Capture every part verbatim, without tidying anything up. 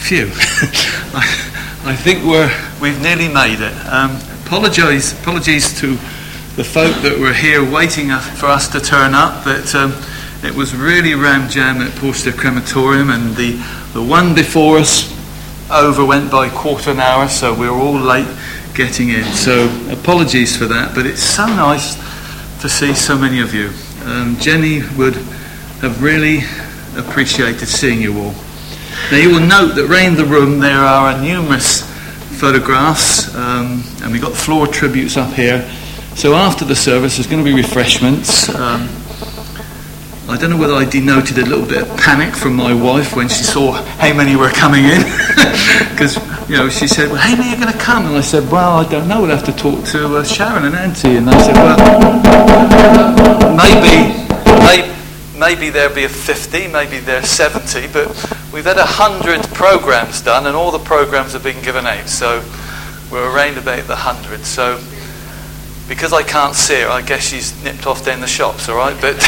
Phew. I, I think we're, we've nearly made it. Um, apologise, apologies to the folk that were here waiting for us to turn up, but um, it was really ram jam at Portstead Crematorium, and the, the one before us over went by a quarter an hour, so we were all late getting in. So apologies for that, but it's so nice to see so many of you. Um, Jenny would have really appreciated seeing you all. Now you will note that round the room there are numerous photographs, um, and we've got floor tributes up here. So after the service there's going to be refreshments. Um, I don't know whether I denoted a little bit of panic from my wife when she saw how many were coming in, because you know she said, "Well, how many are going to come?" And I said, "Well, I don't know. We'll have to talk to uh, Sharon and Auntie." And they said, "Well, maybe, maybe, maybe there'll be a fifty, maybe there's seventy, but we've had a hundred programs done, and all the programs have been given out, so we're around about the hundred." So because I can't see her, I guess she's nipped off down the shops, all right? But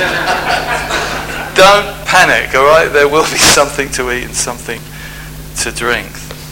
don't panic, all right? There will be something to eat and something to drink.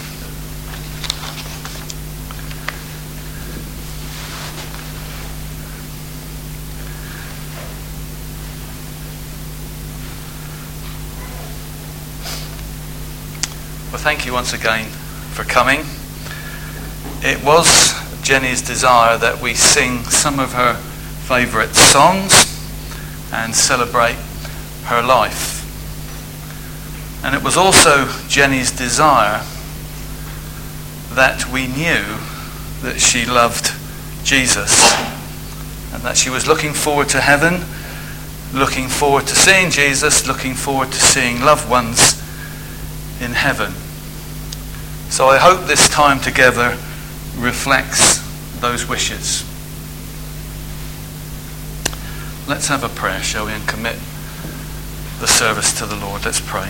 Well, thank you once again for coming. It was Jenny's desire that we sing some of her favourite songs and celebrate her life. And it was also Jenny's desire that we knew that she loved Jesus and that she was looking forward to heaven, looking forward to seeing Jesus, looking forward to seeing loved ones in heaven. So I hope this time together reflects those wishes. Let's have a prayer, shall we, and commit the service to the Lord. Let's pray.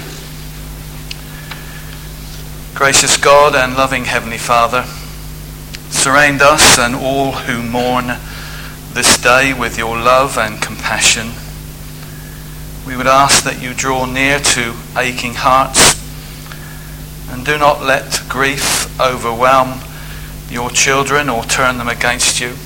Gracious God and loving Heavenly Father, surround us and all who mourn this day with your love and compassion. We would ask that you draw near to aching hearts, and do not let grief overwhelm your children or turn them against you.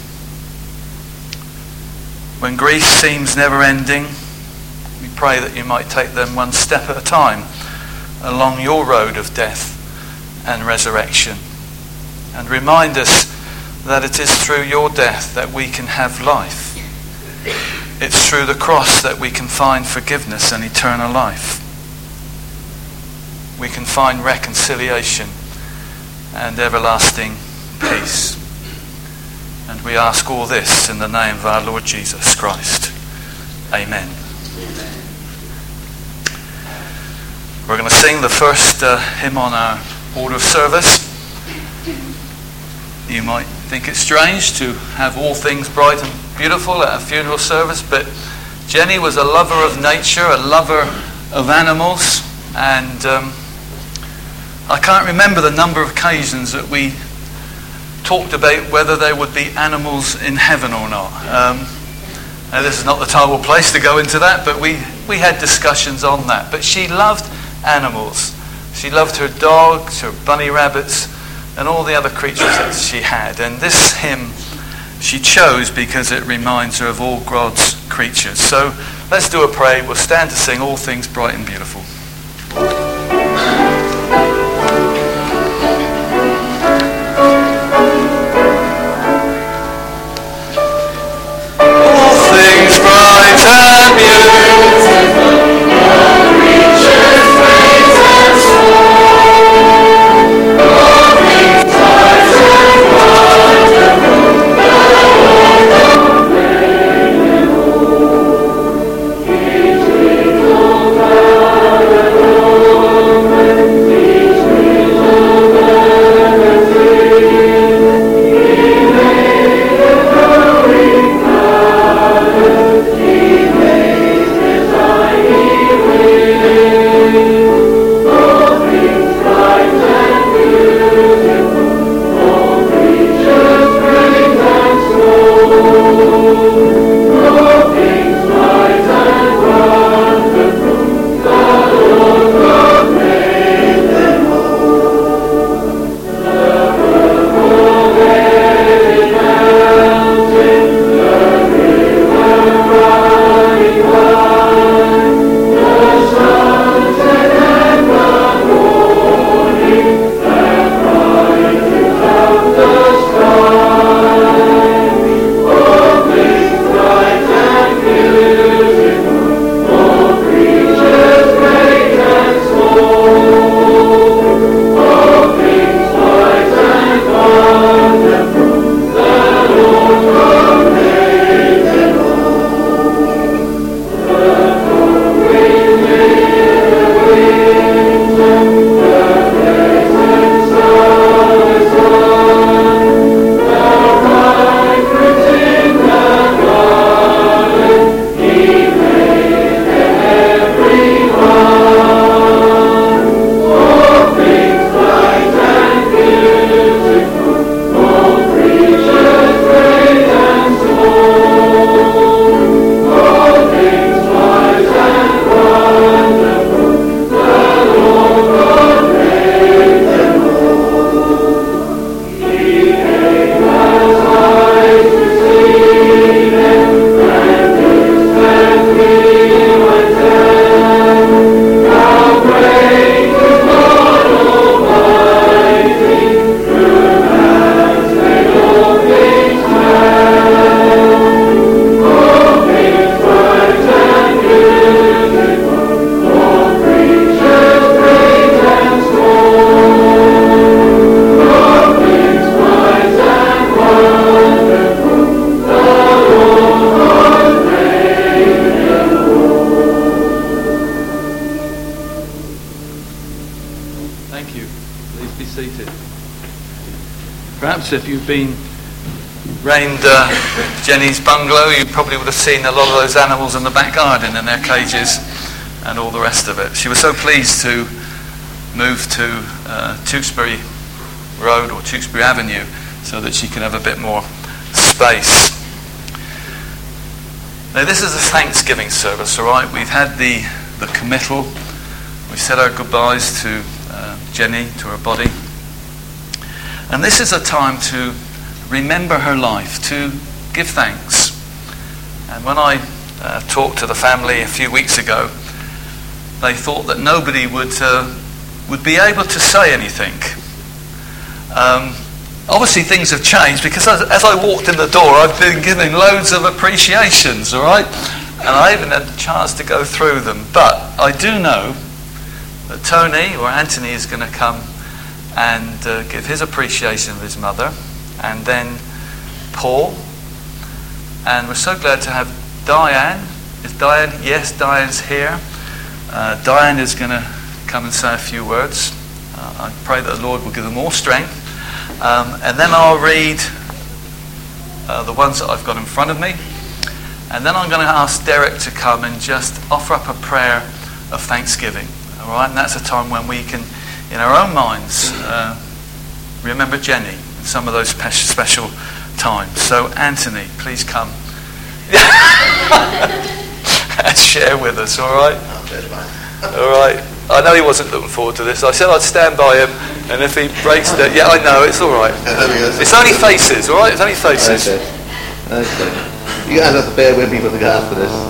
When grief seems never ending, we pray that you might take them one step at a time along your road of death and resurrection, and remind us that it is through your death that we can have life. It's through the cross that we can find forgiveness and eternal life. We can find reconciliation and everlasting peace. And we ask all this in the name of our Lord Jesus Christ. Amen. We're going to sing the first uh, hymn on our order of service. You might think it's strange to have all things bright and beautiful at a funeral service, but Jenny was a lover of nature, a lover of animals, and um, I can't remember the number of occasions that we talked about whether there would be animals in heaven or not. Um, now this is not the time or place to go into that, but we, we had discussions on that. But she loved animals. She loved her dogs, her bunny rabbits, and all the other creatures that she had. And this hymn she chose because it reminds her of all God's creatures. So let's do a prayer. We'll stand to sing All Things Bright and Beautiful. And beautiful, all creatures praise and song. All things bright and wonderful, the Lord of creation. If you've been round uh, Jenny's bungalow, you probably would have seen a lot of those animals in the back garden in their cages and all the rest of it. She was so pleased to move to uh, Tewkesbury Road or Tewkesbury Avenue so that she could have a bit more space. Now this is a Thanksgiving service, all right? We've had the, the committal. We've said our goodbyes to uh, Jenny, to her body. And this is a time to remember her life, to give thanks. And when I uh, talked to the family a few weeks ago, they thought that nobody would uh, would be able to say anything. Um, obviously things have changed, because as, as I walked in the door, I've been given loads of appreciations, all right? And I haven't had the chance to go through them. But I do know that Tony or Anthony is going to come and uh, give his appreciation of his mother, and then Paul, and we're so glad to have Diane. Is Diane? Yes, Diane's here. Uh, Diane is going to come and say a few words. Uh, I pray that the Lord will give them all strength, um, and then I'll read uh, the ones that I've got in front of me, and then I'm going to ask Derek to come and just offer up a prayer of thanksgiving. All right, and that's a time when we can, in our own minds, uh, remember Jenny in some of those spe- special times. So, Anthony, please come and share with us, all right? All right. I know he wasn't looking forward to this. I said I'd stand by him, and if he breaks it, yeah, I know, it's all right. It's only faces, all right? It's only faces. Okay. Okay. You guys have to bear with me with regards to this.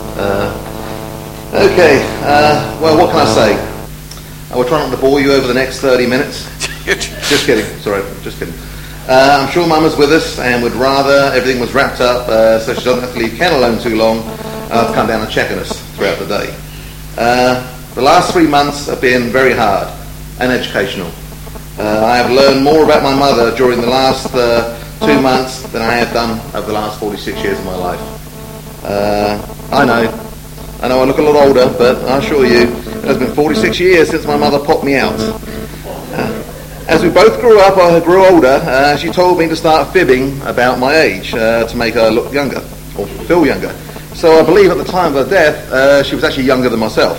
Uh, okay. Uh, well, what can I say? I will try not to bore you over the next thirty minutes. Just kidding. Sorry, just kidding. Uh, I'm sure Mum is with us and would rather everything was wrapped up uh, so she doesn't have to leave Ken alone too long uh, to come down and check on us throughout the day. Uh, the last three months have been very hard and educational. Uh, I have learned more about my mother during the last uh, two months than I have done over the last forty-six years of my life. Uh, I know. I know I look a lot older, but I assure you, it has been forty-six years since my mother popped me out. Uh, as we both grew up, I grew older, uh, she told me to start fibbing about my age uh, to make her look younger, or feel younger. So I believe at the time of her death, uh, she was actually younger than myself.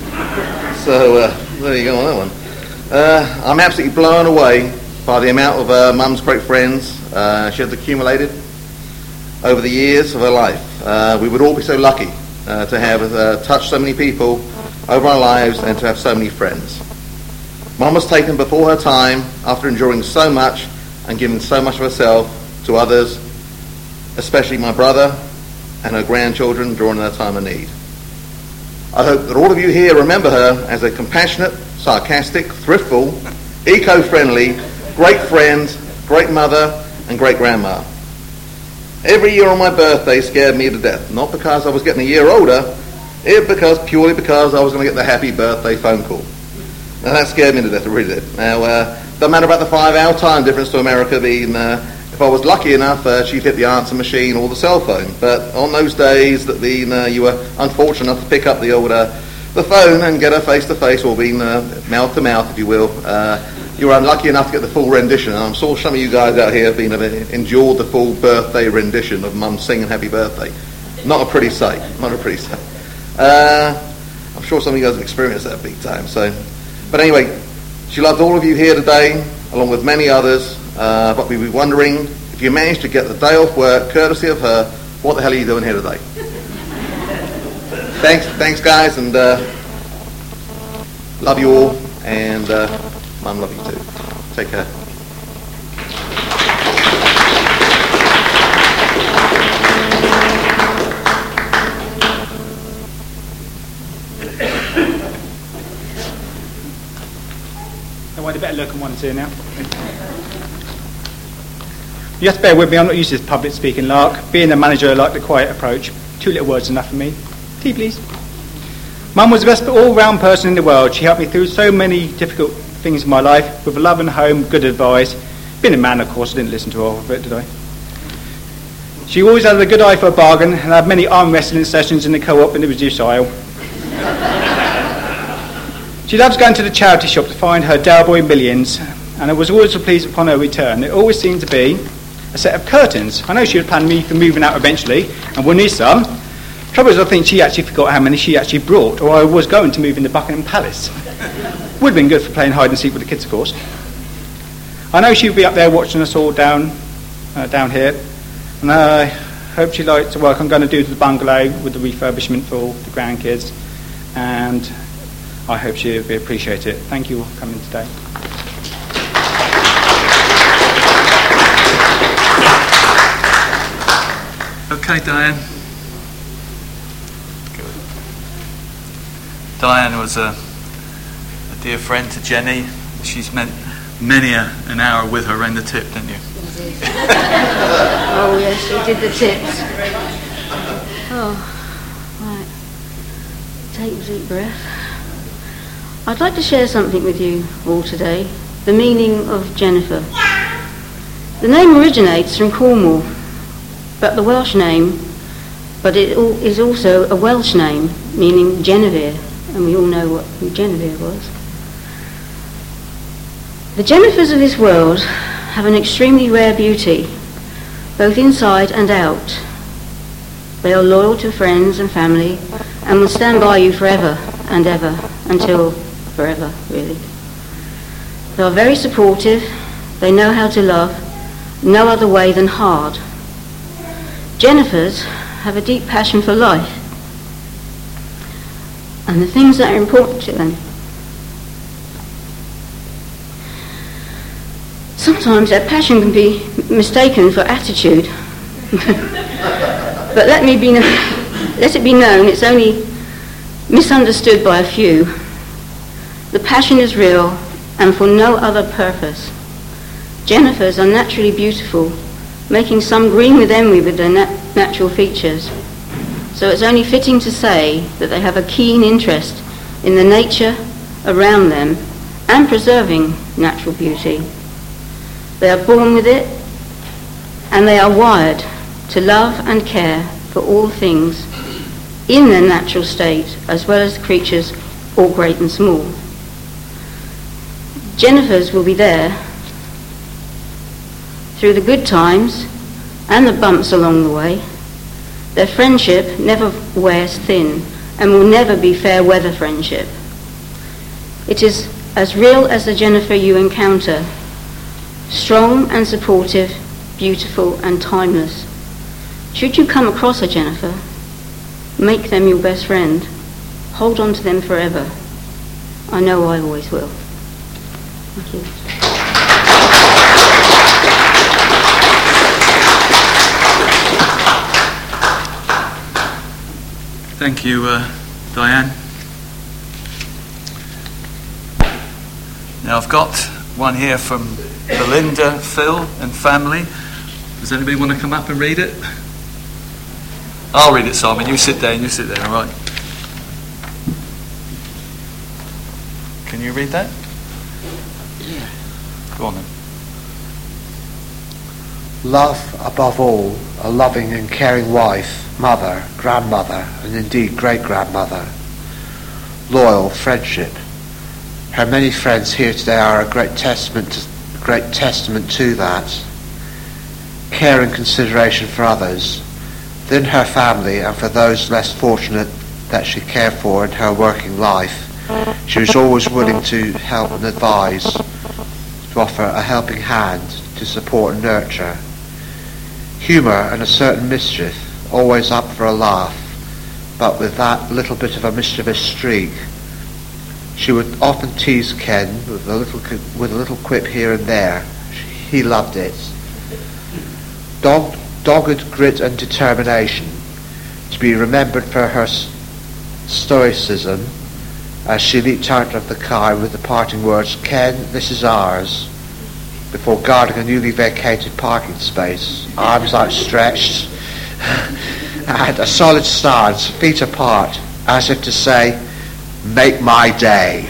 So uh, there you go on that one. Uh, I'm absolutely blown away by the amount of uh, Mum's great friends uh, she has accumulated over the years of her life. Uh, we would all be so lucky Uh, to have uh, touched so many people over our lives and to have so many friends. Mum was taken before her time after enduring so much and giving so much of herself to others, especially my brother and her grandchildren during their time of need. I hope that all of you here remember her as a compassionate, sarcastic, thriftful, eco-friendly, great friend, great mother and great grandma. Every year on my birthday scared me to death. Not because I was getting a year older, it because purely because I was going to get the happy birthday phone call. Now that scared me to death, it really did. Now, uh, doesn't matter about the five-hour time difference to America being, uh, if I was lucky enough, uh, she'd hit the answer machine or the cell phone. But on those days that the, uh, you were unfortunate enough to pick up the old, uh, the phone and get her face-to-face, or being uh, mouth-to-mouth, if you will, uh, you were unlucky enough to get the full rendition, and I'm sure some of you guys out here have been have endured the full birthday rendition of Mum singing Happy Birthday. Not a pretty sight. Not a pretty sight. Uh, I'm sure some of you guys have experienced that big time. So, but anyway, she loved all of you here today, along with many others. Uh, but we'd be wondering if you managed to get the day off work, courtesy of her. What the hell are you doing here today? thanks, thanks, guys, and uh, love you all. and uh, Mum, love you too. Take care. I want a better look and one or two now. You have to bear with me, I'm not used to this public speaking lark. Being a manager, I like the quiet approach. Two little words enough for me. Tea, please. Mum was the best all-round person in the world. She helped me through so many difficult things in my life with a love and home, good advice. Being a man, of course, I didn't listen to all of it, did I? She always had a good eye for a bargain and had many arm wrestling sessions in the co-op in the reduce aisle. She loves going to the charity shop to find her Dalboy millions, and I was always pleased upon her return. It always seemed to be a set of curtains. I know she would plan me for moving out eventually, and we'll need some. Trouble is, I think she actually forgot how many she actually brought, or I was going to move into Buckingham Palace. Would have been good for playing hide and seek with the kids, of course. I know she'll be up there watching us all down, uh, down here, and I hope she likes the work I'm going to do to the bungalow with the refurbishment for all the grandkids, and I hope she'll appreciate it. Thank you for coming today. Okay, Diane. Good. Diane was a, a dear friend to Jenny. She's meant many a, an hour with her around the tip, didn't you? Indeed. Oh, yes, she did the tips. Oh, right. Take a deep breath. I'd like to share something with you all today, the meaning of Jennifer. The name originates from Cornwall, but the Welsh name, but it is also a Welsh name, meaning Genevieve, and we all know what who Genevieve was. The Jennifers of this world have an extremely rare beauty, both inside and out. They are loyal to friends and family, and will stand by you forever and ever, until forever, really. They are very supportive, they know how to love, no other way than hard. Jennifers have a deep passion for life and the things that are important to them. Sometimes that passion can be mistaken for attitude. But let me be no- let it be known it's only misunderstood by a few. The passion is real and for no other purpose. Jennifers are naturally beautiful, making some green with envy with their nat- natural features. So it's only fitting to say that they have a keen interest in the nature around them and preserving natural beauty. They are born with it, and they are wired to love and care for all things in their natural state, as well as creatures all great and small. Jennifers will be there through the good times and the bumps along the way. Their friendship never wears thin and will never be fair weather friendship. It is as real as the Jennifer you encounter, strong and supportive, beautiful and timeless. Should you come across a Jennifer, make them your best friend. Hold on to them forever. I know I always will. Thank you. Thank you, uh, Diane. Now I've got one here from Belinda, Phil and family. Does anybody want to come up and read it? I'll read it, Simon. You sit there and you sit there, all right? Can you read that? Yeah. Go on then. Love, above all, a loving and caring wife, mother, grandmother, and indeed great-grandmother. Loyal friendship. Her many friends here today are a great testament to, great testament to that. Care and consideration for others. Then her family, and for those less fortunate that she cared for in her working life, she was always willing to help and advise, to offer a helping hand, to support and nurture. Humour and a certain mischief, always up for a laugh, but with that little bit of a mischievous streak. She would often tease Ken with a little with a little quip here and there. He loved it. Dog, dogged grit and determination, to be remembered for her stoicism as she leaped out of the car with the parting words, "Ken, this is ours," before guarding a newly vacated parking space, arms outstretched, and a solid stance, feet apart, as if to say, "Make my day."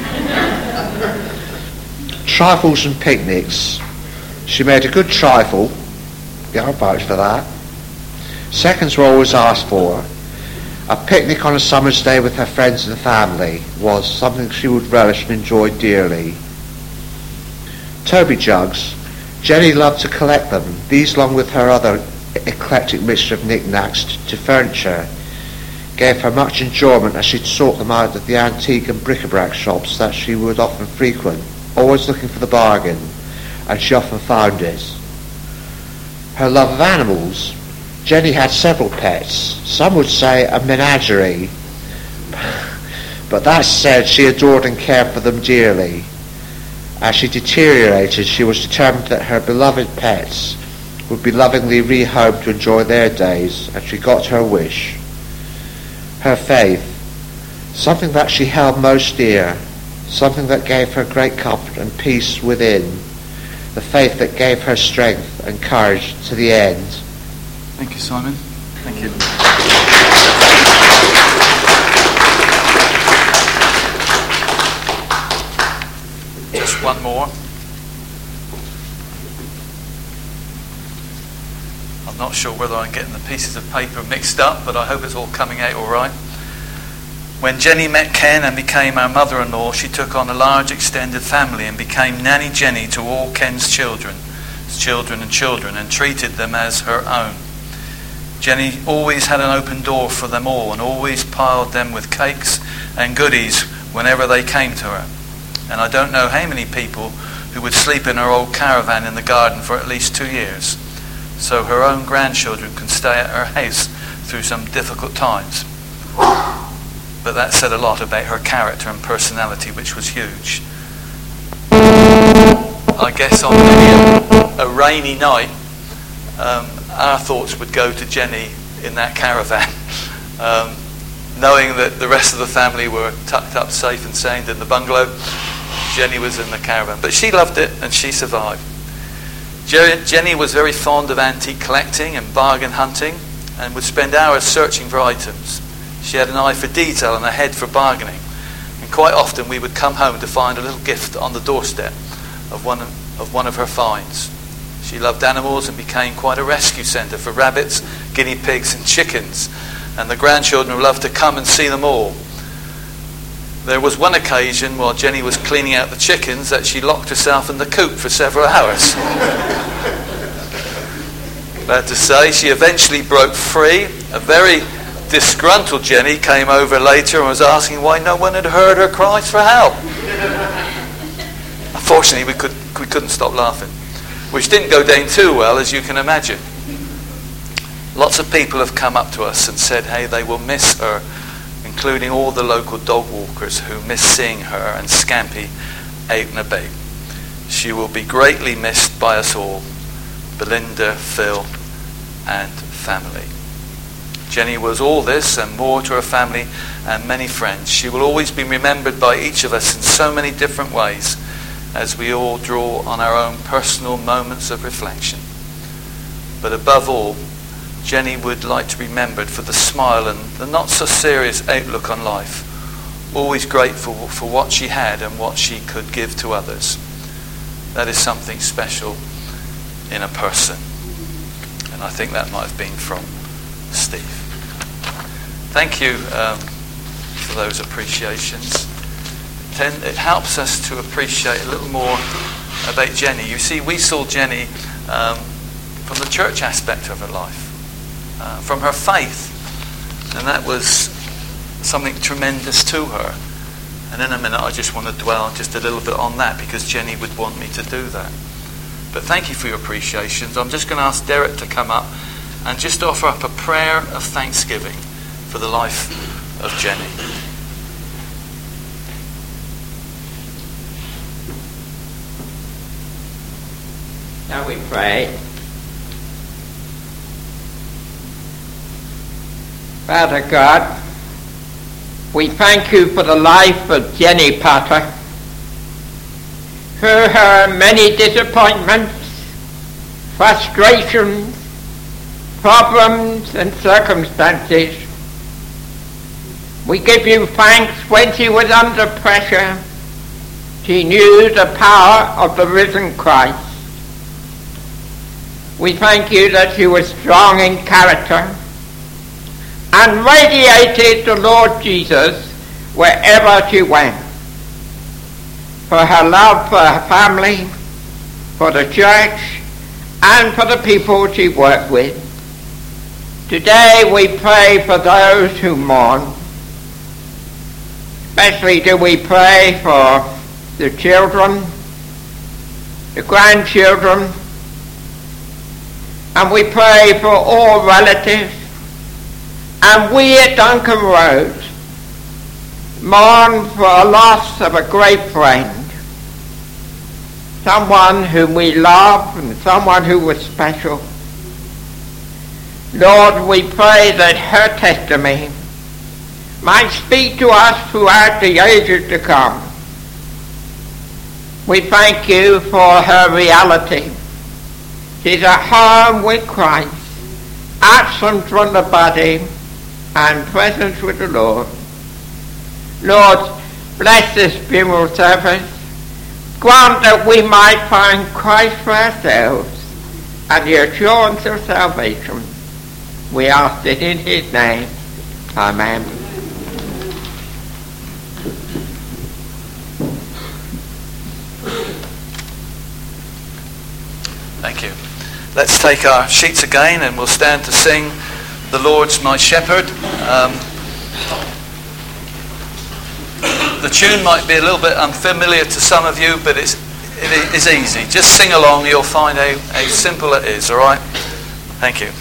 Trifles and picnics. She made a good trifle. Yeah, I'll vouch for that. Seconds were always asked for. A picnic on a summer's day with her friends and family was something she would relish and enjoy dearly. Toby jugs. Jenny loved to collect them, these along with her other eclectic mixture of knickknacks to furniture gave her much enjoyment as she'd sort them out at the antique and bric-a-brac shops that she would often frequent, always looking for the bargain, and she often found it. Her love of animals. Jenny had several pets, some would say a menagerie, but that said, she adored and cared for them dearly. As she deteriorated, she was determined that her beloved pets would be lovingly rehomed to enjoy their days, and she got her wish. Her faith, something that she held most dear, something that gave her great comfort and peace within, the faith that gave her strength and courage to the end. Thank you, Simon. Thank you. Just one more. I'm not sure whether I'm getting the pieces of paper mixed up, but I hope it's all coming out all right. When Jenny met Ken and became our mother-in-law, she took on a large extended family and became Nanny Jenny to all Ken's children, children and children, and treated them as her own. Jenny always had an open door for them all and always piled them with cakes and goodies whenever they came to her. And I don't know how many people who would sleep in her old caravan in the garden for at least two years, so her own grandchildren can stay at her house through some difficult times. But that said a lot about her character and personality, which was huge. I guess on maybe a, a rainy night, um, our thoughts would go to Jenny in that caravan, um, knowing that the rest of the family were tucked up safe and sound in the bungalow. Jenny was in the caravan, but she loved it and she survived. Jenny was very fond of antique collecting and bargain hunting and would spend hours searching for items. She had an eye for detail and a head for bargaining, and quite often we would come home to find a little gift on the doorstep of one of one of her finds. She loved animals and became quite a rescue centre for rabbits, guinea pigs and chickens, and the grandchildren loved to come and see them all. There was one occasion while Jenny was cleaning out the chickens that she locked herself in the coop for several hours. Glad to say she eventually broke free. A very disgruntled Jenny came over later and was asking why no one had heard her cries for help. Unfortunately, we, could, we couldn't stop laughing, which didn't go down too well, as you can imagine. Lots of people have come up to us and said, hey, they will miss her, including all the local dog walkers who miss seeing her and Scampy out and about. She will be greatly missed by us all, Belinda, Phil, and family. Jenny was all this and more to her family and many friends. She will always be remembered by each of us in so many different ways as we all draw on our own personal moments of reflection. But above all, Jenny would like to be remembered for the smile and the not so serious outlook on life, always grateful for what she had and what she could give to others. That is something special in a person. And I think that might have been from Steve. Thank you um, for those appreciations. It helps us to appreciate a little more about Jenny. You see, we saw Jenny um, from the church aspect of her life, uh, from her faith, and that was something tremendous to her. And in a minute I just want to dwell just a little bit on that, because Jenny would want me to do that. But thank you for your appreciations. I'm just going to ask Derek to come up and just offer up a prayer of thanksgiving for the life of Jenny. Shall we pray? Father God, we thank you for the life of Jenny Potter. Through her many disappointments, frustrations, problems and circumstances, we give you thanks. When she was under pressure, she knew the power of the risen Christ. We thank you that she was strong in character and radiated the Lord Jesus wherever she went. For her love for her family, for the church, and for the people she worked with. Today we pray for those who mourn. Especially do we pray for the children, the grandchildren, and we pray for all relatives. And we at Duncan Road mourn for a loss of a great friend, someone whom we love and someone who was special. Lord, we pray that her testimony might speak to us throughout the ages to come. We thank you for her reality. She's at home with Christ, absent from the body, and presence with the Lord. Lord, bless this funeral service. Grant that we might find Christ for ourselves and the assurance of salvation. We ask it in his name. Amen. Thank you. Let's take our sheets again and we'll stand to sing "The Lord's My Shepherd." Um, the tune might be a little bit unfamiliar to some of you, but it's, it is easy. Just sing along, you'll find how, how simple it is, all right? Thank you.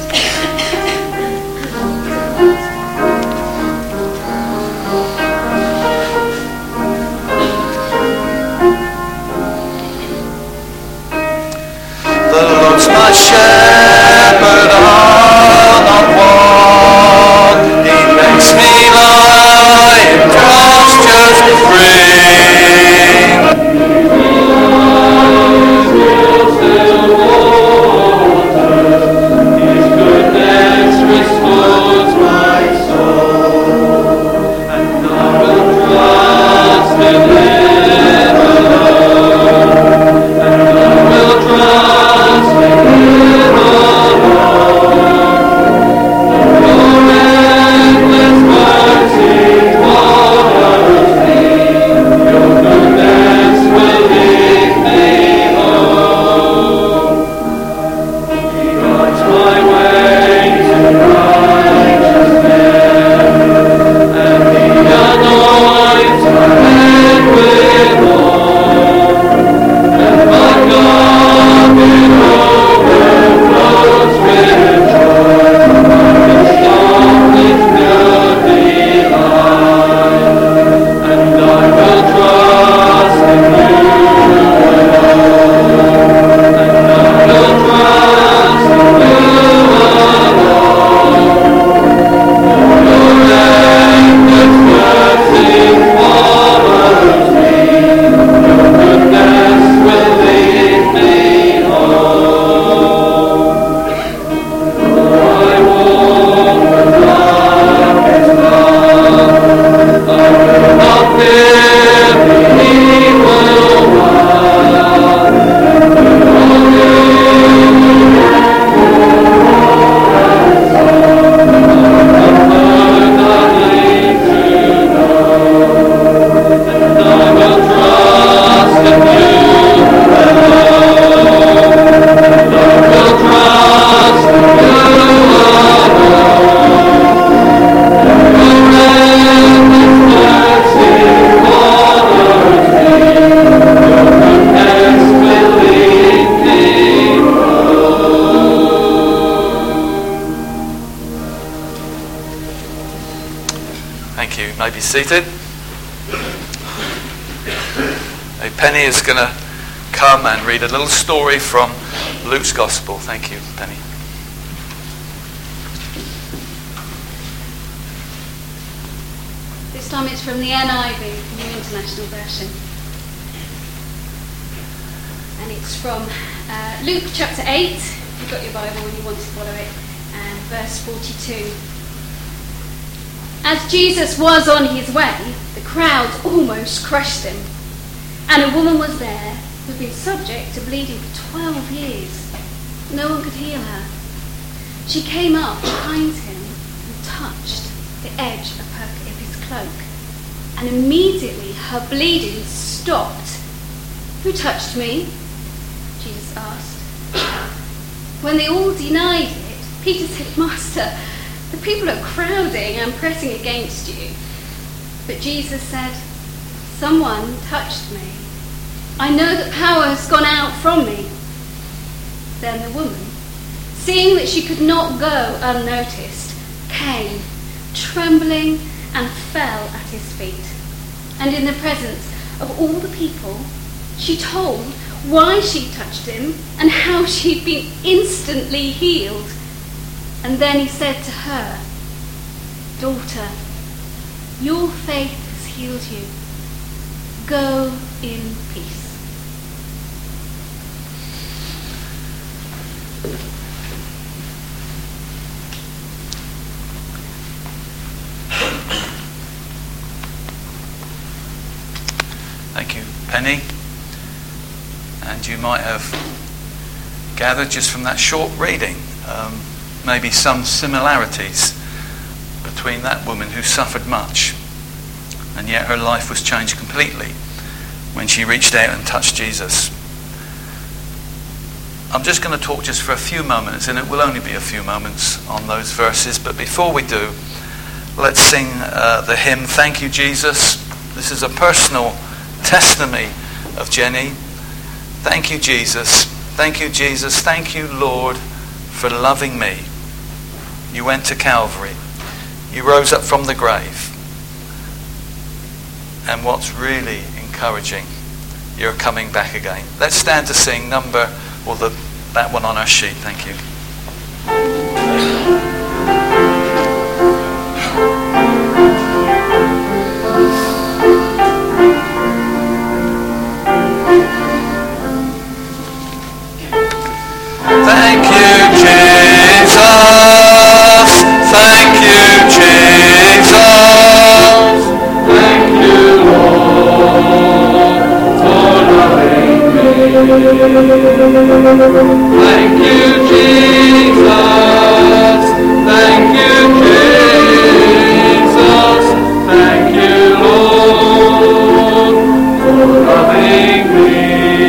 The Lord's my shepherd, I'll not want. He makes me lie in pastures green. His goodness restores my soul, and I will trust in him alone, and I will trust in him alone. Your endless mercy follows me, your goodness will lead me home. He guides my way to righteousness, and he anoints my head with oil, and my cup it overflows with joy. His song is good delight, and I will trust in you alone, and I will trust in you alone. Your endless mercy follows me, your goodness will lead me home. Though I walk the darkest path, I will not fear the evil one. Thank you. You may be seated. Hey, Penny is going to come and read a little story from Luke's Gospel. Thank you, Penny. This time it's from the N I V, New International Version. And it's from uh, Luke chapter eight, if you've got your Bible and you want to follow it, and verse forty-two. As Jesus was on his way, the crowds almost crushed him. And a woman was there who had been subject to bleeding for twelve years. No one could heal her. She came up behind him and touched the edge of, her, of his cloak. And immediately her bleeding stopped. Who touched me? Jesus asked. When they all denied it, Peter said, Master, the people are crowding and pressing against you. But Jesus said, someone touched me. I know that power has gone out from me. Then the woman, seeing that she could not go unnoticed, came, trembling, and fell at his feet. And in the presence of all the people, she told why she touched him and how she'd been instantly healed. And then he said to her, Daughter, your faith has healed you. Go in peace. Thank you, Penny. And you might have gathered just from that short reading um, maybe some similarities between that woman who suffered much, and yet her life was changed completely when she reached out and touched Jesus. I'm just going to talk just for a few moments, and it will only be a few moments, on those verses. But before we do, let's sing uh, the hymn, Thank You, Jesus. This is a personal testimony of Jenny. Thank you, Jesus. Thank you, Jesus. Thank you, Lord, for loving me. You went to Calvary. You rose up from the grave. And what's really encouraging, you're coming back again. Let's stand to sing number, or the, that one on our sheet. Thank you. Thank you, Jesus. Thank you, Jesus. Thank you, Lord, for loving me. Thank you, Jesus. Thank you, Jesus. Thank you, Lord, for loving me.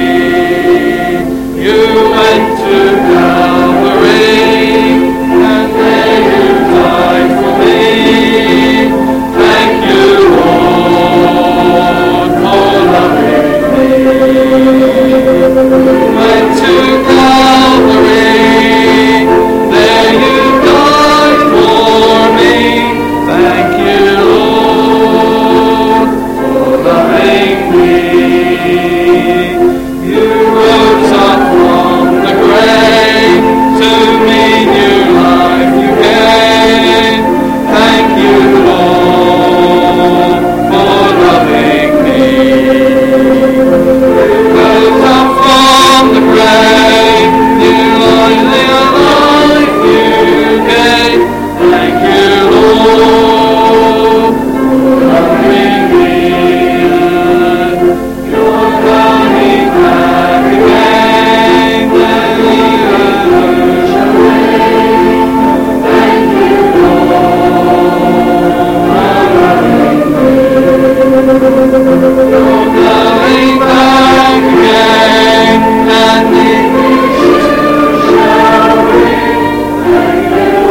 You went to Calvary, and there you died for me. Thank you, Lord, for loving me. Went to Calvary, there you died for me. Thank you, Lord, for loving me. You rose up from the grave, to me new life you gave. Thank you, Lord, for loving me. Rose up from the grave, new life you gave. Thank you, Lord, for loving me. You're coming back again, then the earth shall reign. Thank you, Lord, for loving me. You're coming back again, and the earth shall reign. Thank you,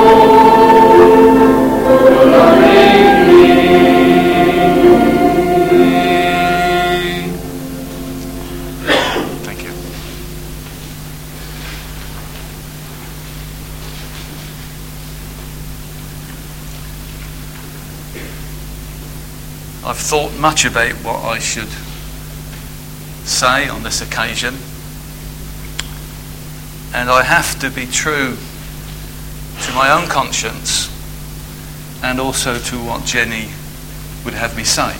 Lord, for loving me. Thank you. I've thought much about what I should say on this occasion, and I have to be true to my own conscience and also to what Jenny would have me say.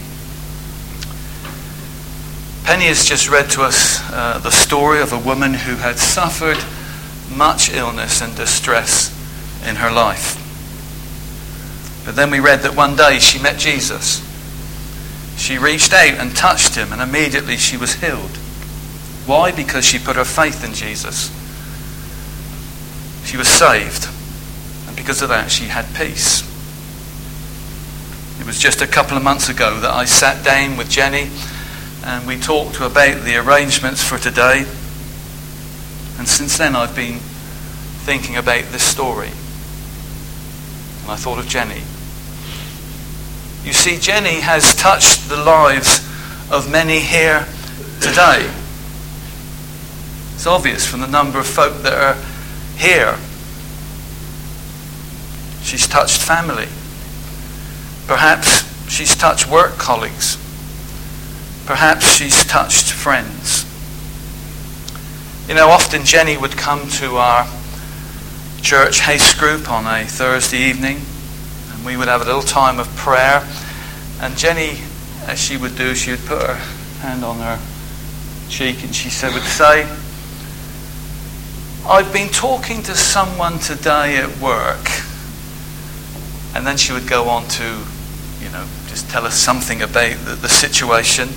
Penny has just read to us uh, the story of a woman who had suffered much illness and distress in her life. But then we read that one day she met Jesus. She reached out and touched him, and immediately she was healed. Why? Because she put her faith in Jesus. She was saved, and because of that she had peace. It was just a couple of months ago that I sat down with Jenny and we talked about the arrangements for today. And since then I've been thinking about this story. And I thought of Jenny. You see, Jenny has touched the lives of many here today. It's obvious from the number of folk that are here. She's touched family. Perhaps she's touched work colleagues. Perhaps she's touched friends. You know, often Jenny would come to our church house group on a Thursday evening, and we would have a little time of prayer. And Jenny, as she would do, she would put her hand on her cheek and she said, would say, I've been talking to someone today at work. And then she would go on to, you know, just tell us something about the, the situation.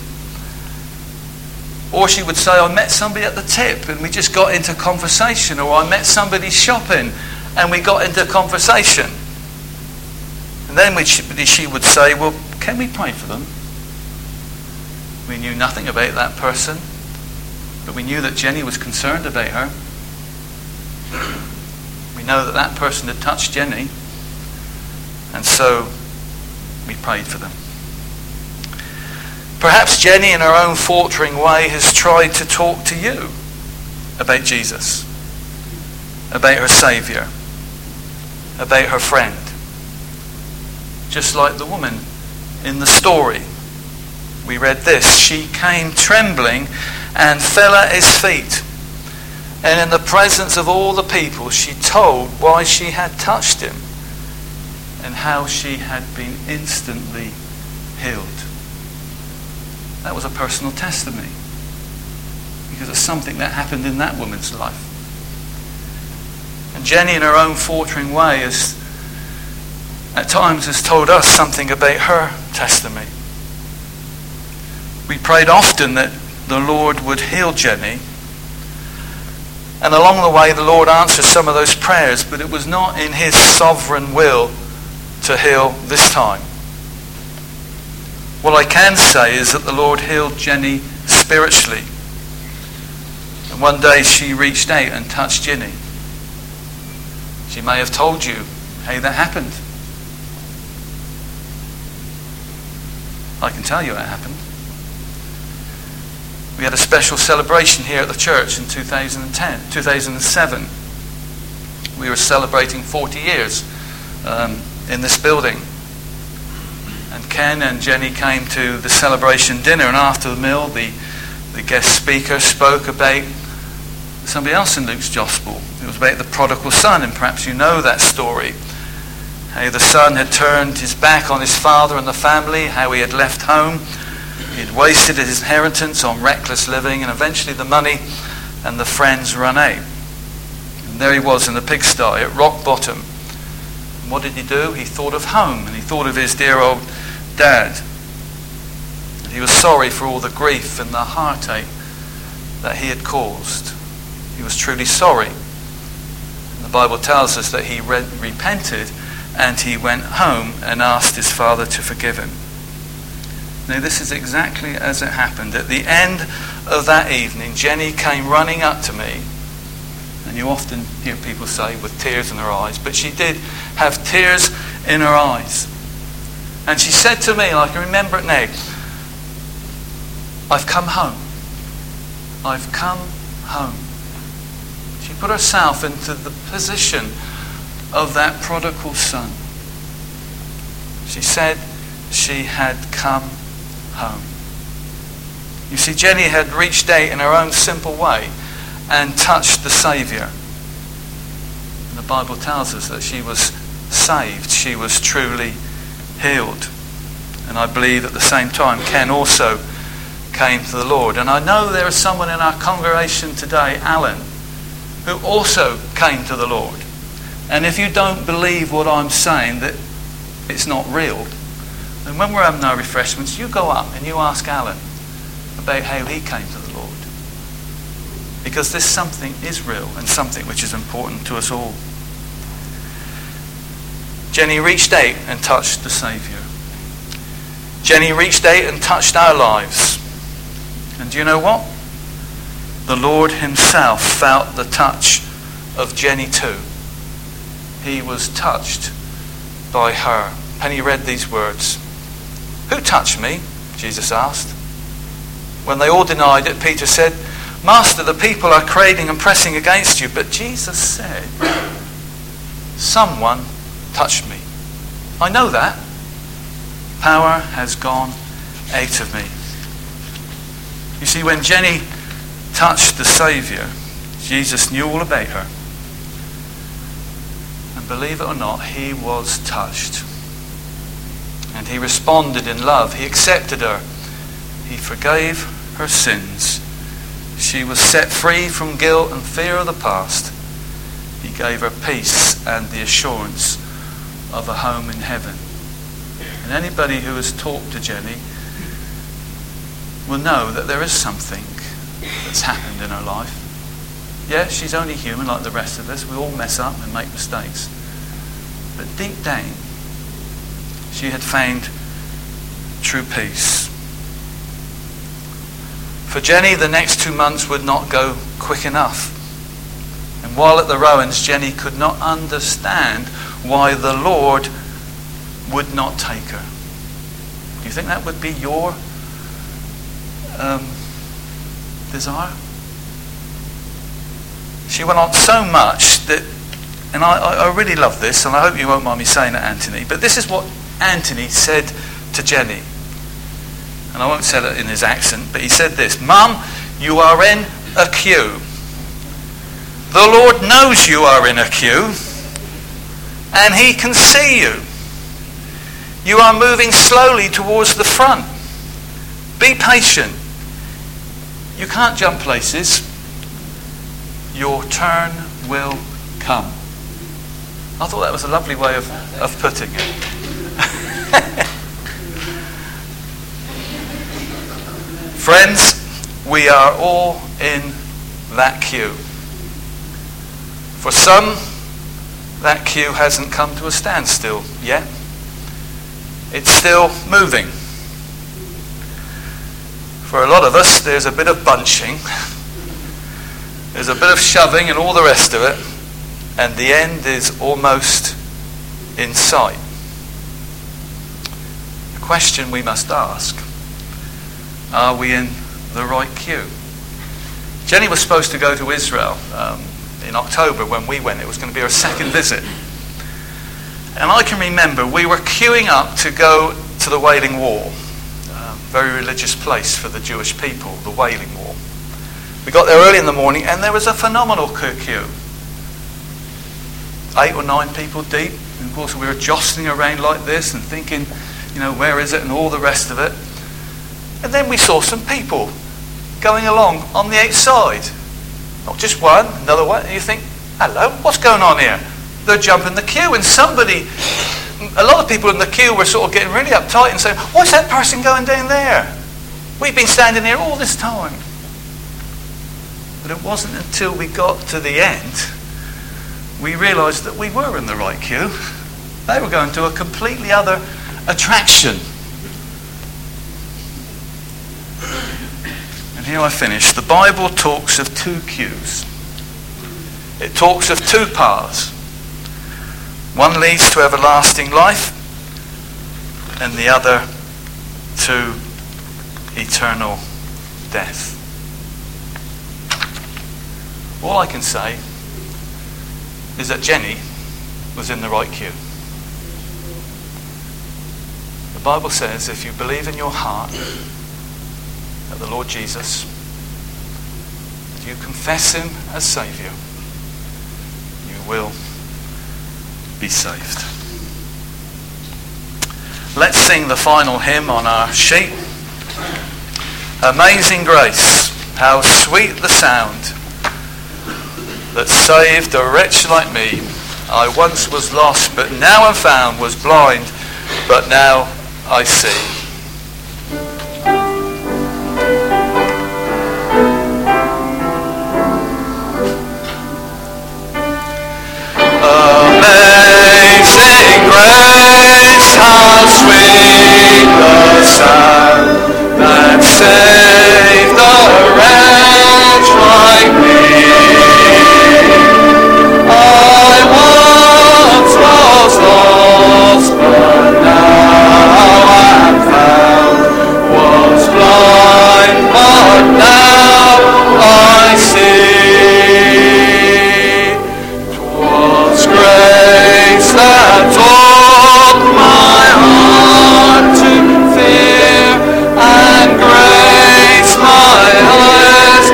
Or she would say, I met somebody at the tip and we just got into conversation. Or I met somebody shopping and we got into conversation. And then we, she would say, well, can we pray for them? We knew nothing about that person, but we knew that Jenny was concerned about her. We know that that person had touched Jenny, and so we prayed for them. Perhaps Jenny, in her own faltering way, has tried to talk to you about Jesus, about her Saviour, about her friend. Just like the woman in the story. We read this. She came trembling and fell at his feet. And in the presence of all the people, she told why she had touched him and how she had been instantly healed. That was a personal testimony because of something that happened in that woman's life. And Jenny, in her own faltering way, has at times has told us something about her testimony. We prayed often that the Lord would heal Jenny, and along the way the Lord answered some of those prayers, but it was not in his sovereign will to heal this time. What I can say is that the Lord healed Jenny spiritually, and one day she reached out and touched Jenny. She may have told you how that happened. I can tell you how it happened. We had a special celebration here at the church in two thousand ten, two thousand seven. We were celebrating forty years um, in this building. And Ken and Jenny came to the celebration dinner, and after the meal, the, the guest speaker spoke about somebody else in Luke's Gospel. It was about the prodigal son, and perhaps you know that story. How the son had turned his back on his father and the family, how he had left home. He had wasted his inheritance on reckless living, and eventually the money and the friends ran out. And there he was in the pigsty at rock bottom. And what did he do? He thought of home, and he thought of his dear old dad. And he was sorry for all the grief and the heartache that he had caused. He was truly sorry. And the Bible tells us that he re- repented and he went home and asked his father to forgive him. Now, this is exactly as it happened. At the end of that evening, Jenny came running up to me, and you often hear people say with tears in her eyes, but she did have tears in her eyes. And she said to me, and I can remember it now, I've come home. I've come home. She put herself into the position of that prodigal son. She said she had come home. You see, Jenny had reached out in her own simple way and touched the Saviour. And the Bible tells us that she was saved. She was truly healed. And I believe at the same time Ken also came to the Lord. And I know there is someone in our congregation today, Alan, who also came to the Lord. And if you don't believe what I'm saying, that it's not real, then when we're having our refreshments, you go up and you ask Alan about how he came to the Lord. Because this something is real and something which is important to us all. Jenny reached out and touched the Saviour. Jenny reached out and touched our lives. And do you know what? The Lord himself felt the touch of Jenny too. He was touched by her. Penny read these words. Who touched me? Jesus asked. When they all denied it, Peter said, Master, the people are craving and pressing against you. But Jesus said, someone touched me. I know that. Power has gone out of me. You see, when Jenny touched the Saviour, Jesus knew all about her. And believe it or not, he was touched. And he responded in love. He accepted her. He forgave her sins. She was set free from guilt and fear of the past. He gave her peace and the assurance of a home in heaven. And anybody who has talked to Jenny will know that there is something that's happened in her life. Yeah, she's only human like the rest of us. We all mess up and make mistakes. But deep down, she had found true peace. For Jenny, the next two months would not go quick enough. And while at the Rowans, Jenny could not understand why the Lord would not take her. Do you think that would be your um, desire? She went on so much that, and I, I really love this, and I hope you won't mind me saying it, Anthony, but this is what Anthony said to Jenny. And I won't say it in his accent, but he said this: Mum, you are in a queue. The Lord knows you are in a queue, and he can see you. You are moving slowly towards the front. Be patient. You can't jump places. Your turn will come. I thought that was a lovely way of, of putting it. Friends, we are all in that queue. For some, that queue hasn't come to a standstill yet. It's still moving. For a lot of us, there's a bit of bunching, there's a bit of shoving and all the rest of it, and the end is almost in sight. The question we must ask: are we in the right queue? Jenny was supposed to go to Israel um, in October when we went. It was going to be her second visit. And I can remember we were queuing up to go to the Wailing Wall, a very religious place for the Jewish people, the Wailing Wall. We got there early in the morning and there was a phenomenal queue. Eight or nine people deep. And of course we were jostling around like this and thinking, you know, where is it and all the rest of it. And then we saw some people going along on the outside. Not just one, another one. And you think, hello, what's going on here? They're jumping the queue, and somebody, a lot of people in the queue were sort of getting really uptight and saying, what's that person going down there? We've been standing here all this time. But it wasn't until we got to the end we realised that we were in the right queue. They were going to a completely other attraction. And here I finish. The Bible talks of two queues. It talks of two paths. One leads to everlasting life, and the other to eternal death. All I can say is that Jenny was in the right queue. The Bible says if you believe in your heart that the Lord Jesus, that you confess him as Saviour, you will be saved. Let's sing the final hymn on our sheet. Amazing Grace, how sweet the sound that saved a wretch like me. I once was lost, but now am found, was blind, but now I see. Amazing grace, how sweet the sound that saved a wretch like me. I once was lost, but now I'm found, was blind, but now I see. 'Twas grace that taught my heart to fear, and grace my eyes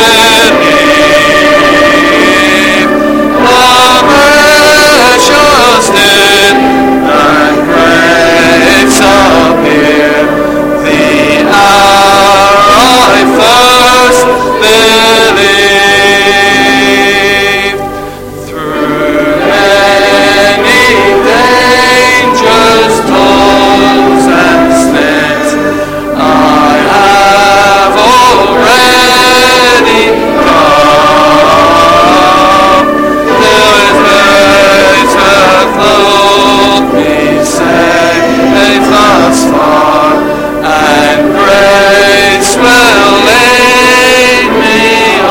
relieve. The precious did and grace appear, the hour I first believed. Through many dangers, toils, and snares, I have already come. Till his grace hath clothed me safe thus far, and grace will lead me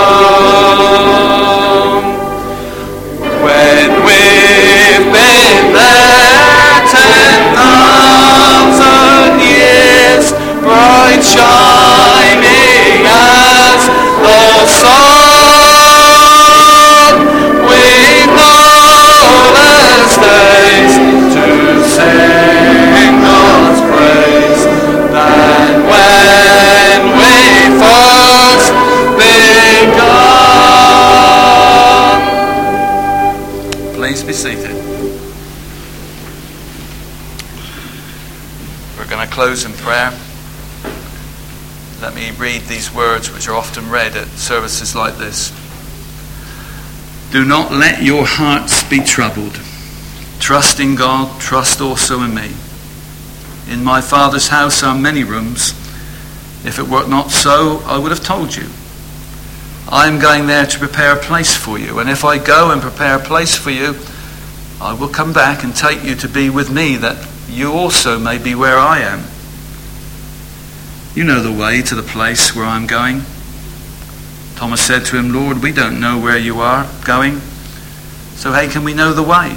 home. When we've been there ten thousand years, bright shining as the sun, we've marvelous days to sing God's praise than when we first begun. Please be seated. We're going to close in prayer. Let me read these words which are often read at services like this. Do not let your hearts be troubled. Trust in God, trust also in me. In my Father's house are many rooms. If it were not so, I would have told you. I am going there to prepare a place for you, and if I go and prepare a place for you, I will come back and take you to be with me, that you also may be where I am. You know the way to the place where I am going. Thomas said to him, Lord, we don't know where you are going, so how can we know the way?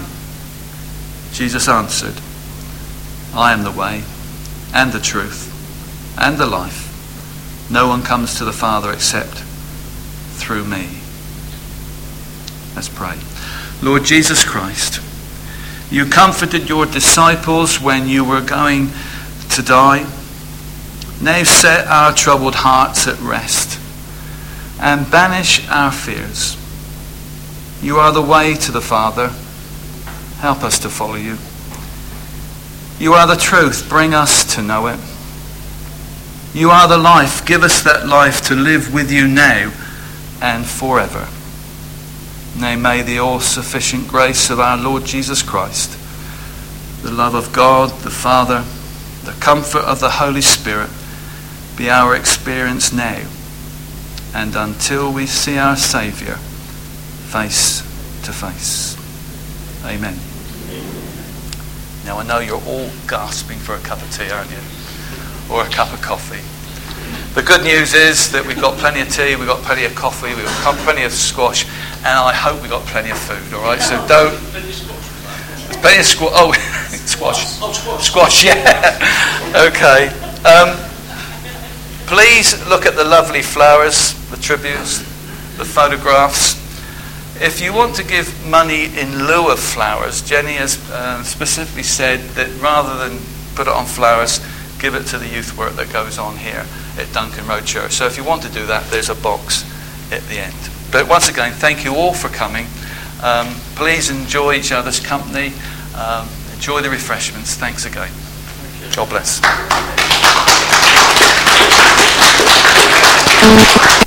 Jesus answered, I am the way, and the truth, and the life. No one comes to the Father except through me. Let's pray. Lord Jesus Christ, you comforted your disciples when you were going to die. Now set our troubled hearts at rest and banish our fears. You are the way to the Father. Help us to follow you. You are the truth. Bring us to know it. You are the life. Give us that life to live with you now and forever. Nay, may the all-sufficient grace of our Lord Jesus Christ, the love of God the Father, the comfort of the Holy Spirit be our experience now and until we see our Saviour face to face. Amen. Now I know you're all gasping for a cup of tea, aren't you? Or a cup of coffee. The good news is that we've got plenty of tea, we've got plenty of coffee, we've got plenty of squash, and I hope we've got plenty of food, all right? So don't... There's plenty of squash. Oh, squash. Squash, yeah. Okay. Um, please look at the lovely flowers, the tributes, the photographs. If you want to give money in lieu of flowers, Jenny has uh, specifically said that rather than put it on flowers, give it to the youth work that goes on here at Duncan Road Church. So if you want to do that, there's a box at the end. But once again, thank you all for coming. Um, please enjoy each other's company. Um, enjoy the refreshments. Thanks again. God bless.